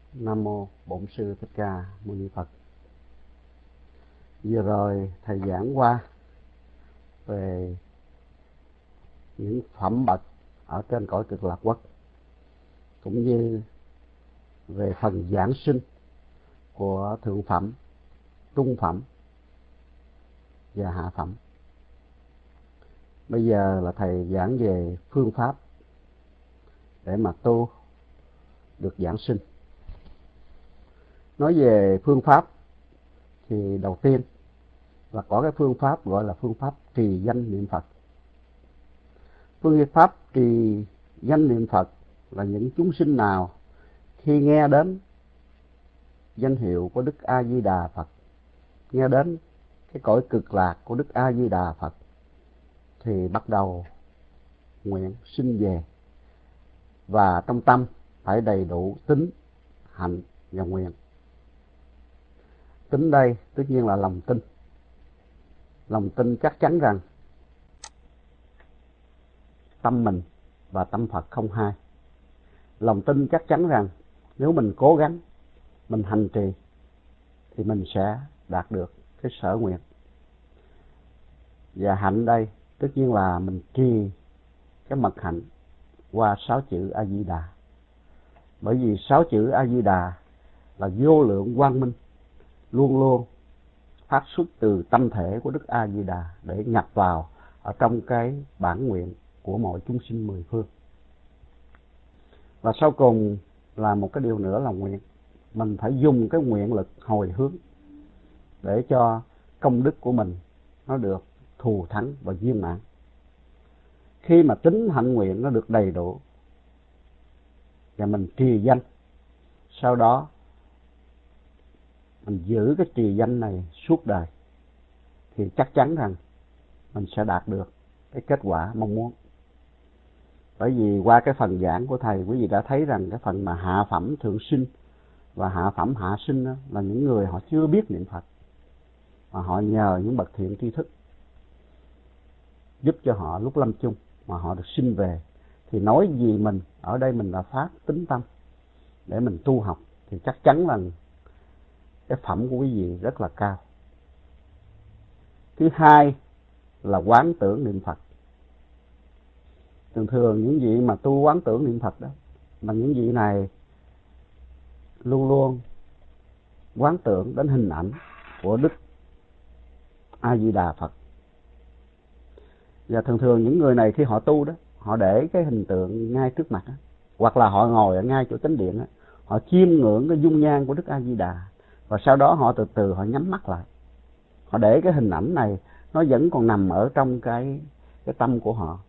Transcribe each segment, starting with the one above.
Nam mô Bổn Sư Thích Ca Mâu Ni Phật. Vừa rồi thầy giảng qua về những phẩm bậc ở trên cõi Cực Lạc Quốc, cũng như về phần giảng sinh của thượng phẩm, trung phẩm và hạ phẩm. Bây giờ là thầy giảng về phương pháp để mà tu được giảng sinh. Nói về phương pháp thì đầu tiên là có cái phương pháp gọi là phương pháp trì danh niệm Phật. Phương pháp trì danh niệm Phật là những chúng sinh nào khi nghe đến danh hiệu của Đức A Di Đà Phật, nghe đến cái cõi cực lạc của Đức A Di Đà Phật, thì bắt đầu nguyện sinh về, và trong tâm phải đầy đủ tín, hạnh và nguyện. Tín đây tất nhiên là lòng tin. Lòng tin chắc chắn rằng tâm mình và tâm Phật không hai. Lòng tin chắc chắn rằng nếu mình cố gắng, mình hành trì thì mình sẽ đạt được cái sở nguyện. Và hạnh đây tất nhiên là mình trì cái mật hạnh qua 6 chữ A Di Đà. Bởi vì 6 chữ A Di Đà là vô lượng quang minh, luôn luôn phát xuất từ tâm thể của Đức A Di Đà để nhập vào ở trong cái bản nguyện của mọi chúng sinh mười phương. Và sau cùng là một cái điều nữa là nguyện. Mình phải dùng cái nguyện lực hồi hướng để cho công đức của mình nó được thù thắng và viên mãn. Khi mà tín hạnh nguyện nó được đầy đủ và mình trì danh, sau đó mình giữ cái trì danh này suốt đời, thì chắc chắn rằng mình sẽ đạt được cái kết quả mong muốn. Bởi vì qua cái phần giảng của thầy, quý vị đã thấy rằng cái phần mà hạ phẩm thượng sinh và hạ phẩm hạ sinh đó, là những người họ chưa biết niệm Phật, mà họ nhờ những bậc thiện tri thức giúp cho họ lúc lâm chung mà họ được sinh về. Thì nói gì mình ở đây mình đã phát tín tâm để mình tu học, thì chắc chắn là cái phẩm của quý vị rất là cao. Thứ hai là quán tưởng niệm Phật. Thường thường những vị mà tu quán tưởng niệm Phật đó, mà những vị này luôn luôn quán tưởng đến hình ảnh của Đức A Di Đà Phật. Và thường thường những người này khi họ tu đó, họ để cái hình tượng ngay trước mặt đó, hoặc là họ ngồi ở ngay chỗ chánh điện đó, họ chiêm ngưỡng cái dung nhan của Đức A Di Đà, và sau đó họ từ từ họ nhắm mắt lại. Họ để cái hình ảnh này nó vẫn còn nằm ở trong cái tâm của họ.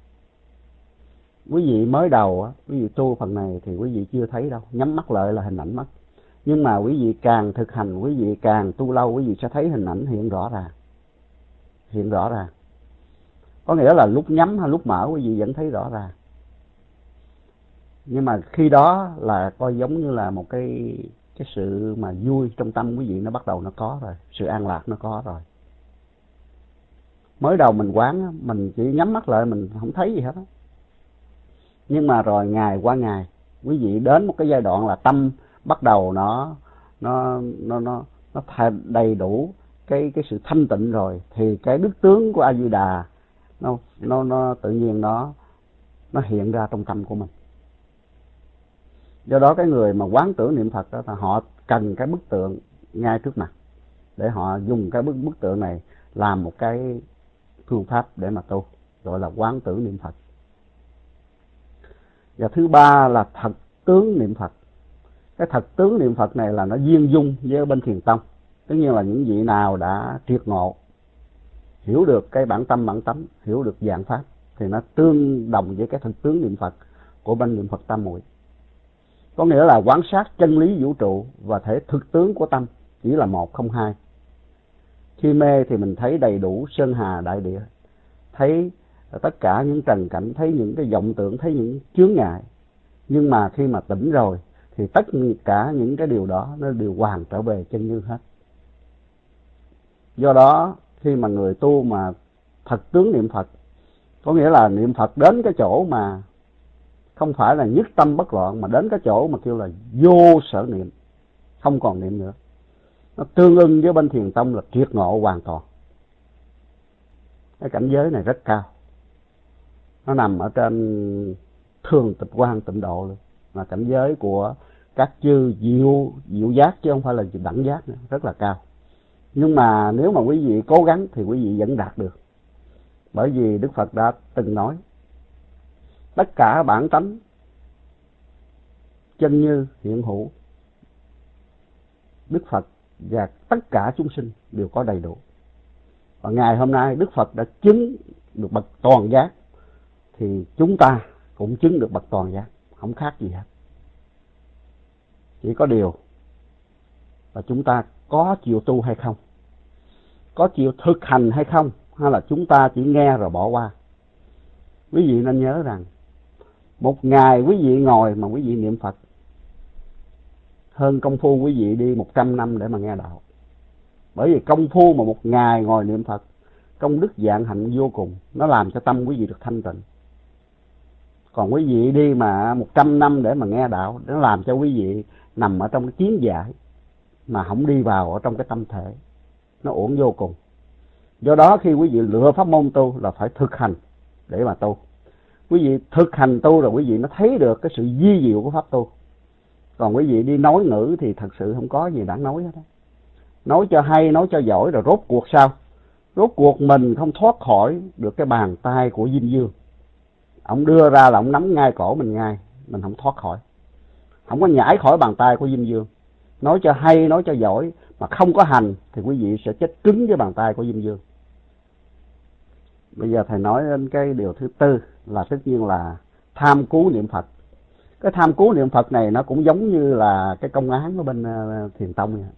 Quý vị mới đầu á, quý vị tu phần này thì quý vị chưa thấy đâu, nhắm mắt lại là hình ảnh mất. Nhưng mà quý vị càng thực hành, quý vị càng tu lâu, quý vị sẽ thấy hình ảnh hiện rõ ràng. Hiện rõ ràng. Có nghĩa là lúc nhắm hay lúc mở quý vị vẫn thấy rõ ràng. Nhưng mà khi đó là coi giống như là một cái sự mà vui trong tâm quý vị nó bắt đầu nó có rồi, sự an lạc nó có rồi. Mới đầu mình quán, mình chỉ nhắm mắt lại mình không thấy gì hết á. Nhưng mà rồi ngày qua ngày, quý vị đến một cái giai đoạn là tâm bắt đầu nó đầy đủ cái sự thanh tịnh rồi, thì cái đức tướng của A Di Đà nó tự nhiên nó hiện ra trong tâm của mình. Do đó cái người mà quán tưởng niệm Phật đó là họ cần cái bức tượng ngay trước mặt, để họ dùng cái bức tượng này làm một cái phương pháp để mà tu, gọi là quán tưởng niệm Phật. Và thứ ba là thật tướng niệm Phật. Cái thật tướng niệm Phật này là nó duyên dung với bên Thiền Tông. Tất nhiên là những vị nào đã triệt ngộ, hiểu được cái bản tâm bản tánh, hiểu được dạng pháp, thì nó tương đồng với cái thật tướng niệm Phật của bên niệm Phật Tam Muội. Có nghĩa là quan sát chân lý vũ trụ và thể thực tướng của tâm chỉ là một không hai. Khi mê thì mình thấy đầy đủ sơn hà đại địa, thấy tất cả những trần cảnh, thấy những cái vọng tưởng, thấy những chướng ngại. Nhưng mà khi mà tỉnh rồi thì tất cả những cái điều đó nó đều hoàn trở về chân như hết. Do đó khi mà người tu mà thật tướng niệm Phật, có nghĩa là niệm Phật đến cái chỗ mà không phải là nhất tâm bất loạn, mà đến cái chỗ mà kêu là vô sở niệm, không còn niệm nữa. Nó tương ưng với bên Thiền tông là triệt ngộ hoàn toàn. Cái cảnh giới này rất cao, nó nằm ở trên thường tịch quan tịnh độ luôn, là cảnh giới của các chư diệu giác chứ không phải là đẳng giác nữa, rất là cao. Nhưng mà nếu mà quý vị cố gắng thì quý vị vẫn đạt được. Bởi vì Đức Phật đã từng nói tất cả bản tánh chân như hiện hữu, Đức Phật và tất cả chúng sinh đều có đầy đủ. Và ngày hôm nay Đức Phật đã chứng được bậc toàn giác, thì chúng ta cũng chứng được bậc toàn giác, không khác gì hết. Chỉ có điều là chúng ta có chịu tu hay không, có chịu thực hành hay không, hay là chúng ta chỉ nghe rồi bỏ qua. Quý vị nên nhớ rằng một ngày quý vị ngồi mà quý vị niệm Phật hơn công phu quý vị đi 100 năm để mà nghe đạo. Bởi vì công phu mà một ngày ngồi niệm Phật, công đức vạn hạnh vô cùng, nó làm cho tâm quý vị được thanh tịnh. Còn quý vị đi mà 100 năm để mà nghe đạo, nó làm cho quý vị nằm ở trong cái kiến giải mà không đi vào ở trong cái tâm thể, nó uổng vô cùng. Do đó khi quý vị lựa pháp môn tu là phải thực hành để mà tu. Quý vị thực hành tu rồi quý vị nó thấy được cái sự vi diệu của pháp tu. Còn quý vị đi nói ngữ thì thật sự không có gì đáng nói hết đó. Nói cho hay, nói cho giỏi rồi rốt cuộc sao? Rốt cuộc mình không thoát khỏi được cái bàn tay của Diêm Dương. Ông đưa ra là ông nắm ngay cổ mình ngay, mình không thoát khỏi. Không có nhảy khỏi bàn tay của Diêm Dương. Nói cho hay, nói cho giỏi mà không có hành thì quý vị sẽ chết cứng với bàn tay của Diêm Dương. Bây giờ thầy nói đến cái điều thứ tư là tất nhiên là tham cứu niệm Phật. Cái tham cứu niệm Phật này nó cũng giống như là cái công án ở bên Thiền tông vậy.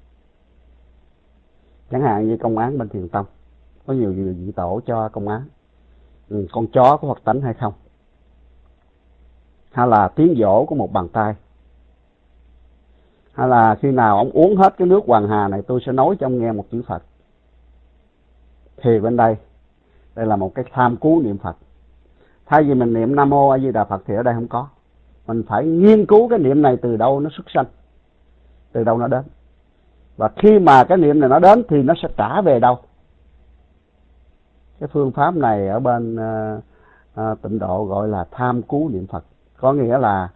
Chẳng hạn như công án bên Thiền tông có nhiều vị tổ cho công án con chó có hoạt tánh hay không, hay là tiếng dỗ của một bàn tay, hay là khi nào ông uống hết cái nước Hoàng Hà này tôi sẽ nói cho ông nghe một chữ Phật. Thì bên đây là một cái tham cứu niệm Phật. Thay vì mình niệm Nam Mô A Di Đà Phật thì ở đây không có. Mình phải nghiên cứu cái niệm này từ đâu nó xuất sanh, từ đâu nó đến. Và khi mà cái niệm này nó đến thì nó sẽ trả về đâu. Cái phương pháp này ở bên tịnh độ gọi là tham cứu niệm Phật. Có nghĩa là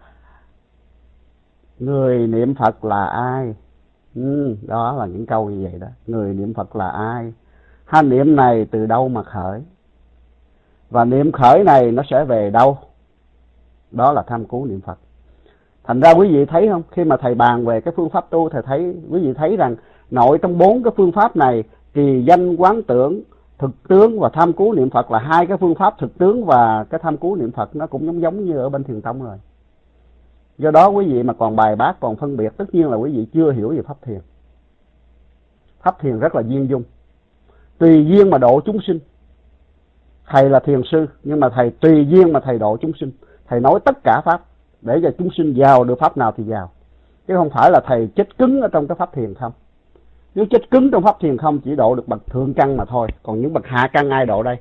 người niệm Phật là ai? Đó là những câu như vậy đó. Người niệm Phật là ai? Hai niệm này từ đâu mà khởi? Và niệm khởi này nó sẽ về đâu? Đó là tham cứu niệm Phật. Thành ra quý vị thấy không? Khi mà thầy bàn về cái phương pháp tu, thầy thấy quý vị thấy rằng nội trong 4 cái phương pháp này, trì danh quán tưởng, thực tướng và tham cứu niệm Phật là hai cái phương pháp thực tướng, và cái tham cứu niệm Phật nó cũng giống như ở bên Thiền tông rồi. Do đó quý vị mà còn bài bác, còn phân biệt, tất nhiên là quý vị chưa hiểu về pháp thiền. Pháp thiền rất là duyên dung, tùy duyên mà độ chúng sinh. Thầy là thiền sư, nhưng mà thầy tùy duyên mà thầy độ chúng sinh. Thầy nói tất cả pháp để cho chúng sinh vào được pháp nào thì vào, chứ không phải là thầy chết cứng ở trong cái pháp thiền không. Nếu chết cứng trong pháp thiền không chỉ độ được bậc thượng căn mà thôi, còn những bậc hạ căn ai độ đây?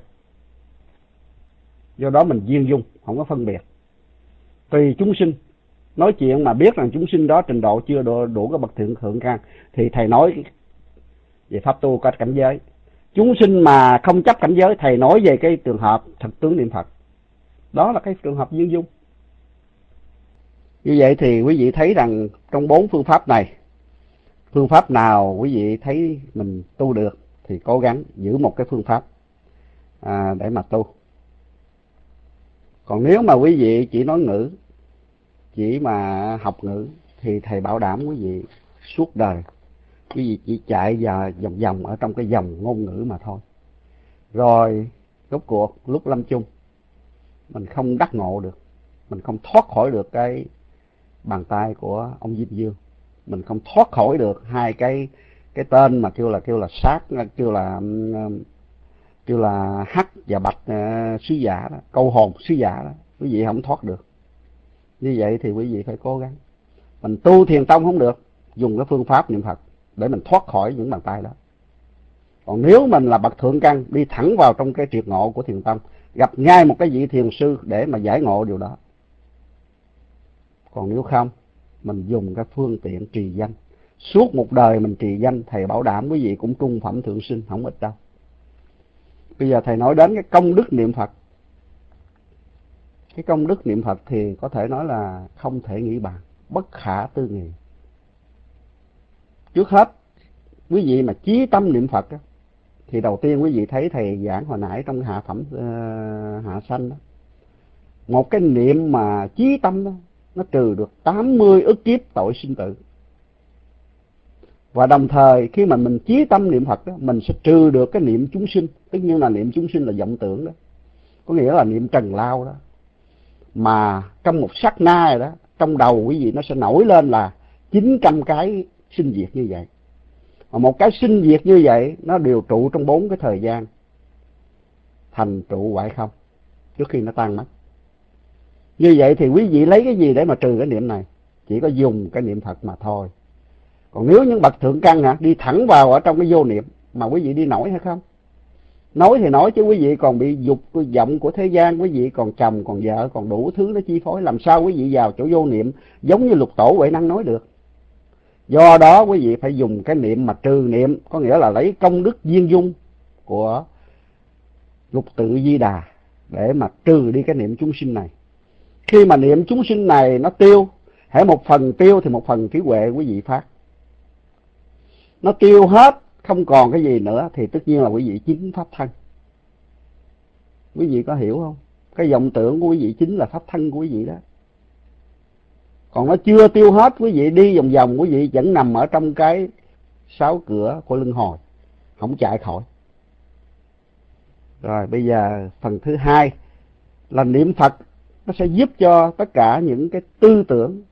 Do đó mình duyên dung, không có phân biệt. Tùy chúng sinh, nói chuyện mà biết rằng chúng sinh đó trình độ chưa đủ cái bậc thượng căn thì thầy nói về pháp tu có cảnh giới. Chúng sinh mà không chấp cảnh giới, thầy nói về cái trường hợp thực tướng niệm Phật. Đó là cái trường hợp duyên dung. Như vậy thì quý vị thấy rằng trong 4 phương pháp này, phương pháp nào quý vị thấy mình tu được thì cố gắng giữ một cái phương pháp để mà tu. Còn nếu mà quý vị chỉ nói ngữ, chỉ mà học ngữ thì thầy bảo đảm quý vị suốt đời quý vị chỉ chạy vòng vòng ở trong cái dòng ngôn ngữ mà thôi. Rồi rốt cuộc lúc lâm chung mình không đắc ngộ được, mình không thoát khỏi được cái bàn tay của ông Diêm Dương, mình không thoát khỏi được hai cái tên mà kêu là sát, kêu là hắc và bạch sứ giả đó, câu hồn sứ giả đó, quý vị không thoát được. Như vậy thì quý vị phải cố gắng. Mình tu Thiền tông không được, dùng cái phương pháp niệm Phật để mình thoát khỏi những bàn tay đó. Còn nếu mình là bậc thượng căn, đi thẳng vào trong cái triệt ngộ của Thiền tông, gặp ngay một cái vị thiền sư để mà giải ngộ điều đó. Còn nếu không, mình dùng cái phương tiện trì danh. Suốt một đời mình trì danh, thầy bảo đảm quý vị cũng trung phẩm thượng sinh, không ít đâu. Bây giờ thầy nói đến cái công đức niệm Phật. Cái công đức niệm Phật thì có thể nói là không thể nghĩ bàn, bất khả tư nghị. Trước hết, quý vị mà chí tâm niệm Phật thì đầu tiên quý vị thấy thầy giảng hồi nãy trong hạ phẩm hạ sanh đó. Một cái niệm mà chí tâm đó, nó trừ được 80 ức kiếp tội sinh tử. Và đồng thời khi mà mình chí tâm niệm Phật đó, mình sẽ trừ được cái niệm chúng sinh. Tất nhiên là niệm chúng sinh là vọng tưởng đó, có nghĩa là niệm trần lao đó. Mà trong một sát na rồi đó, trong đầu quý vị nó sẽ nổi lên là 900 cái sinh diệt như vậy. Mà một cái sinh diệt như vậy nó đều trụ trong 4 cái thời gian, thành trụ hoại không, trước khi nó tan mất. Như vậy thì quý vị lấy cái gì để mà trừ cái niệm này? Chỉ có dùng cái niệm Phật mà thôi. Còn nếu những bậc thượng căn đi thẳng vào ở trong cái vô niệm, mà quý vị đi nổi hay không? Nói thì nói chứ quý vị còn bị dục vọng của thế gian, quý vị còn chồng, còn vợ, còn đủ thứ nó chi phối. Làm sao quý vị vào chỗ vô niệm giống như Lục Tổ Huệ Năng nói được? Do đó quý vị phải dùng cái niệm mà trừ niệm, có nghĩa là lấy công đức viên dung của Lục Tự Di Đà để mà trừ đi cái niệm chúng sinh này. Khi mà niệm chúng sinh này nó tiêu, hễ một phần tiêu thì một phần trí huệ quý vị phát. Nó tiêu hết, không còn cái gì nữa thì tất nhiên là quý vị chính pháp thân. Quý vị có hiểu không? Cái vọng tưởng của quý vị chính là pháp thân của quý vị đó. Còn nó chưa tiêu hết, quý vị đi vòng vòng, quý vị vẫn nằm ở trong cái 6 cửa của luân hồi, không chạy khỏi. Rồi bây giờ phần thứ hai là niệm Phật. Nó sẽ giúp cho tất cả những cái tư tưởng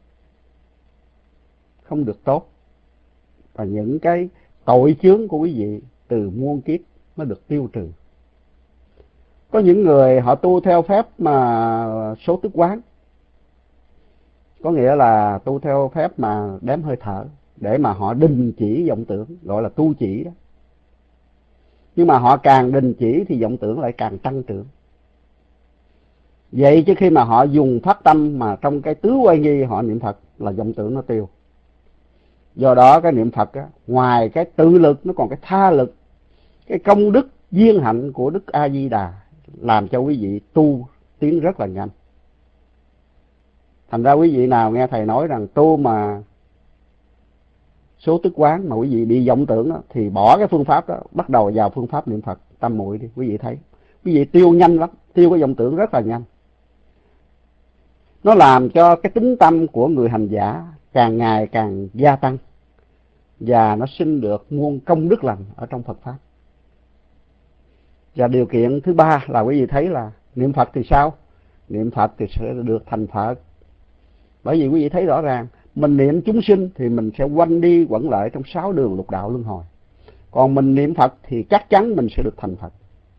không được tốt và những cái tội chướng của quý vị từ muôn kiếp nó được tiêu trừ. Có những người họ tu theo phép mà số tức quán, có nghĩa là tu theo phép mà đếm hơi thở để mà họ đình chỉ vọng tưởng, gọi là tu chỉ đó. Nhưng mà họ càng đình chỉ thì vọng tưởng lại càng tăng trưởng. Vậy chứ khi mà họ dùng pháp tâm mà trong cái tứ quay nghi họ niệm Phật là vọng tưởng nó tiêu. Do đó cái niệm Phật ngoài cái tự lực nó còn cái tha lực, cái công đức duyên hạnh của Đức A Di Đà làm cho quý vị tu tiến rất là nhanh. Thành ra quý vị nào nghe thầy nói rằng tu mà số tức quán mà quý vị bị vọng tưởng đó, thì bỏ cái phương pháp đó, bắt đầu vào phương pháp niệm Phật tam muội đi. Quý vị thấy quý vị tiêu nhanh lắm, tiêu cái vọng tưởng rất là nhanh. Nó làm cho cái tính tâm của người hành giả càng ngày càng gia tăng và nó sinh được muôn công đức lành ở trong Phật pháp. Và điều kiện thứ ba là quý vị thấy là niệm Phật thì sao? Niệm Phật thì sẽ được thành Phật. Bởi vì quý vị thấy rõ ràng, mình niệm chúng sinh thì mình sẽ quanh đi quẩn lại trong 6 đường lục đạo luân hồi. Còn mình niệm Phật thì chắc chắn mình sẽ được thành Phật.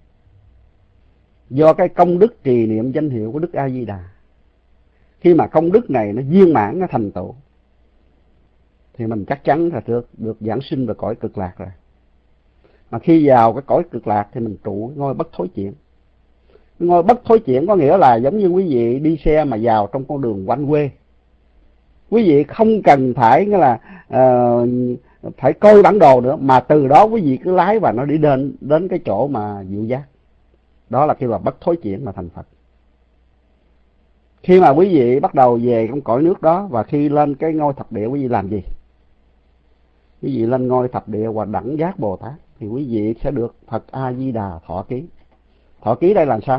Do cái công đức trì niệm danh hiệu của Đức A Di Đà. Khi mà công đức này nó viên mãn, nó thành tựu thì mình chắc chắn là được giảng sinh về cõi cực lạc rồi. Mà khi vào cái cõi cực lạc thì mình trụ ngôi bất thối chuyển. Ngôi bất thối chuyển có nghĩa là giống như quý vị đi xe mà vào trong con đường quanh quê. Quý vị không cần phải nghĩa là phải coi bản đồ nữa, mà từ đó quý vị cứ lái và nó đi đến cái chỗ mà diệu giác. Đó là kêu là bất thối chuyển mà thành Phật. Khi mà quý vị bắt đầu về trong cõi nước đó và khi lên cái ngôi thập địa, quý vị làm gì? Quý vị lên ngôi thập địa và đẳng giác Bồ Tát thì quý vị sẽ được Phật A Di Đà thọ ký. Thọ ký đây là sao?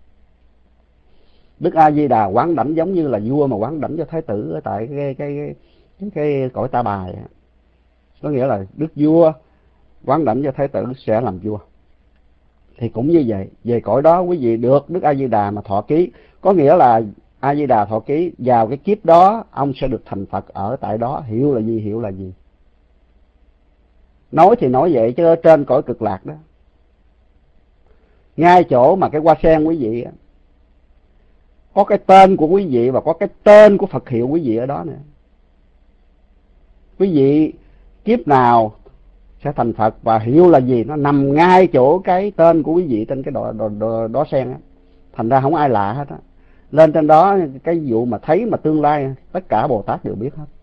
Đức A Di Đà quán đảnh giống như là vua mà quán đảnh cho thái tử ở tại cái cõi Ta Bà. Có nghĩa là đức vua quán đảnh cho thái tử sẽ làm vua. Thì cũng như vậy, về cõi đó quý vị được Đức A Di Đà mà thọ ký, có nghĩa là A Di Đà thọ ký vào cái kiếp đó ông sẽ được thành Phật ở tại đó. Hiểu là gì? Hiểu là gì? Nói thì nói vậy chứ ở trên cõi cực lạc đó, ngay chỗ mà cái hoa sen quý vị có cái tên của quý vị và có cái tên của Phật hiệu quý vị ở đó nữa. Quý vị kiếp nào sẽ thành Phật và hiệu là gì, nó nằm ngay chỗ cái tên của quý vị trên cái đóa sen á. Thành ra không ai lạ hết á. lên trên đó cái vụ mà thấy mà tương lai tất cả Bồ Tát đều biết hết.